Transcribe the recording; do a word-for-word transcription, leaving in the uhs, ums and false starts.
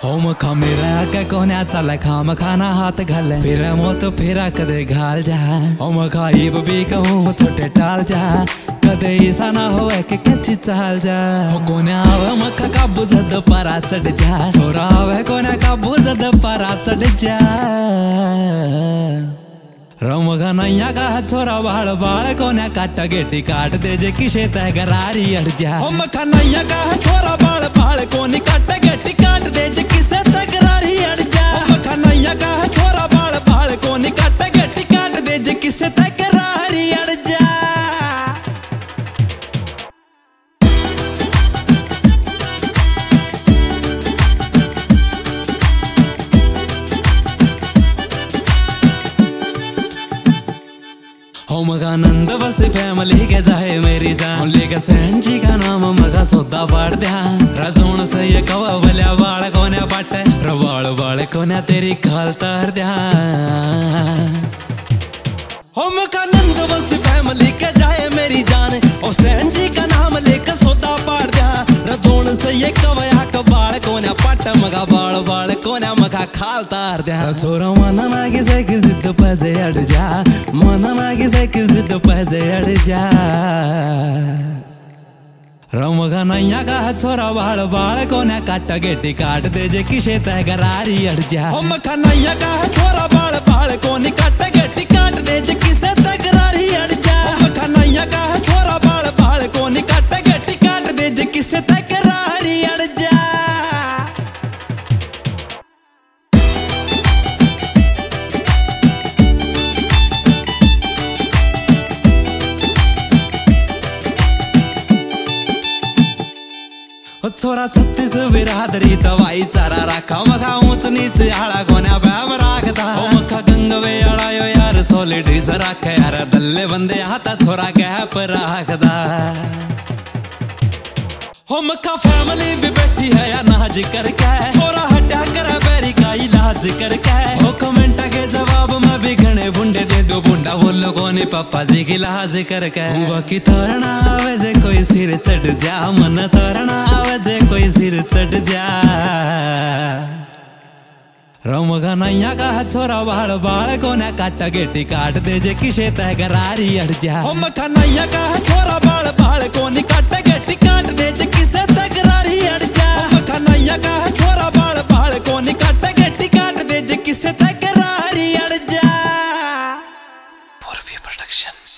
हो मखा मेरा के कोन्या चल खाम खाना हाथ घल फिर मोत फिरा कदे घाल जा हो मखा ये भी कहूँ छोटे टाल जा कदे ऐसा ना हो कि कच्ची चाल जा हो कोन्या आवे मखा का बुझद परा चढ़ जा छोरा आवे कोन्या का बुझद परा चढ़ जा रमगा नैया का छोरा बाल बाल कोन्या काट गेटी काट दे जे किसे तय गरारी अड़ जा हो मखा नैया का छोरा बाल बाल कोनी काट गेटी काट दे जे किसे तय गरारी अड़ जा हो मखा नैया का छोरा बाल बाल कोनी काट गेटी काट दे जे किसे तय गरारी अड़ जा। हो मगा नंद बस फैमिली के जाए मेरी जान लेकर सहन जी का नाम मगा सौदा फाड़ दिया रजोन से ये कवा बलिया बाल कोने पटे रवाल बाल कोने तेरी खाल तार दिया हो मगा नंद बस फैमिली के जाए मेरी जान और सहन जी का नाम लेकर सौदा फाड़ दिया रजोन से ये कवा का बाल कोने पटे मगा बाल बाल कोने मगा खाल तार दिया छोरा मना ना किसे किसी तो पजे अड़ जा मना ना किसे किसी तो पजे अड़ जा रमगा नैया का छोरा बाल बाल कोने काट गेटी काट दे जे किसे तय गरारी अड़ जा हो मखा नैया का छोरा बाल बाल कोनी काट गेटी काट दे जे किसे तय गरारी अड़ जा हो मखा नैया का छोरा बाल बाल कोनी काट गेटी काट दे जे किसे तय गरारी अड़ जा। छोरा छत्तीस बिरादरी तवाई चारा रखा मखा ऊंच नीचे आड़ा कोन्या बैम राखदा हो मखा गंगवे आड़ायो यार सॉलिड से रखे यार दल्ले बंदे हाथा छोरा गैप राखदा हो मखा फैमिली भी बैठी है या नाज करके छोरा हटा कर बैरी का इलाज करके हो कमेंट के जवाब में भी घने बुंडे दे दो बुंडा बोलो कोने पापा जी की लाज करके हुआ की तोरना आवे जे कोई सिर चढ़ जा मन तोरना आवे जे कोई सिर चढ़ जा रमगा नैया का छोरा बाल बाल कोने काट गेटी काट दे जे किसे तय गरारी अड़ जा हो मखा नैया का छोरा बाल बाल कोनी काट गेटी काट दे जे किसे तय गरारी अड़ जा हो मखा नैया का छोरा बाल बाल कोनी काट गेटी काट दे जे किसे तय गरारी अड़ जा। पूर्वी प्रोडक्शन।